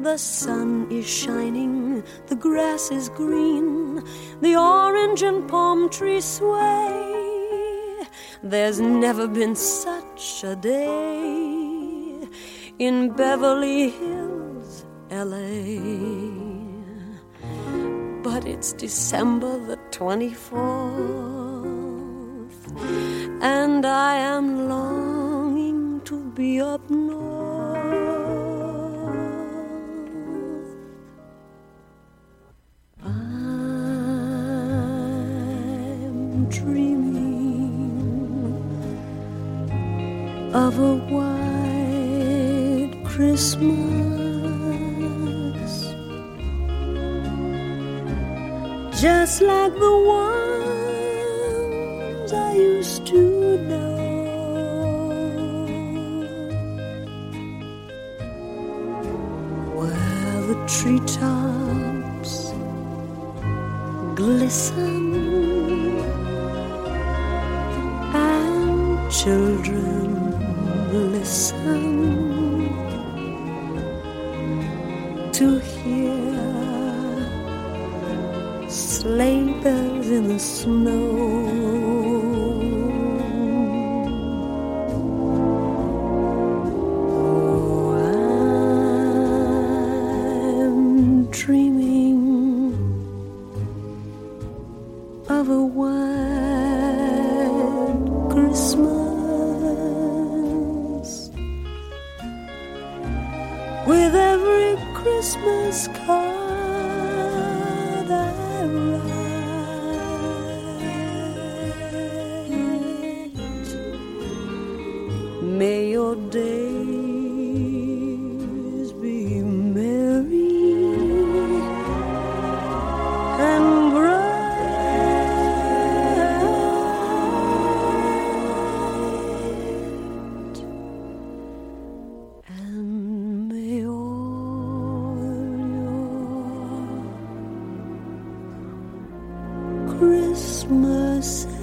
The sun is shining, the grass is green, the orange and palm trees sway. There's never been such a day in Beverly Hills, LA. But it's December the 24th, and I am longing to be up north. I'm dreaming of a white Christmas, just like the ones I used to know, where the treetops glisten and children listen to hear sleigh bells in the snow. Oh, I'm dreaming of a white Christmas, with every Christmas card I write. May your days be merry and bright, and may all your Christmas